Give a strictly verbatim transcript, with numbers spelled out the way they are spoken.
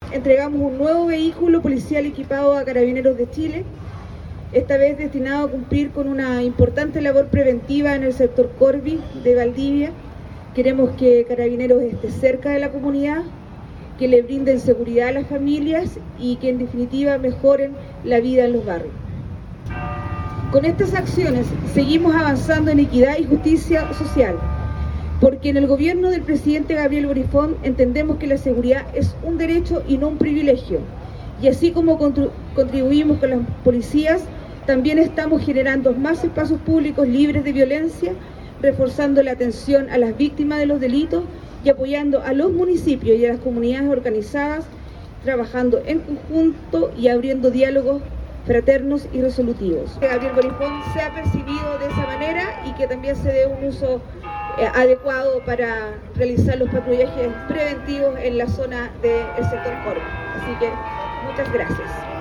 entregamos un nuevo vehículo policial equipado a Carabineros de Chile, esta vez destinado a cumplir con una importante labor preventiva en el sector Corby de Valdivia. Queremos que Carabineros esté cerca de la comunidad, que le brinden seguridad a las familias y que en definitiva mejoren la vida en los barrios. Con estas acciones seguimos avanzando en equidad y justicia social, porque en el gobierno del presidente Gabriel Boric Font entendemos que la seguridad es un derecho y no un privilegio, y así como contribuimos con las policías, también estamos generando más espacios públicos libres de violencia, reforzando la atención a las víctimas de los delitos y apoyando a los municipios y a las comunidades organizadas, trabajando en conjunto y abriendo diálogos fraternos y resolutivos. Que Gabriel Boric Font sea percibido de esa manera y que también se dé un uso eh, adecuado para realizar los patrullajes preventivos en la zona del sector Corby. Así que muchas gracias.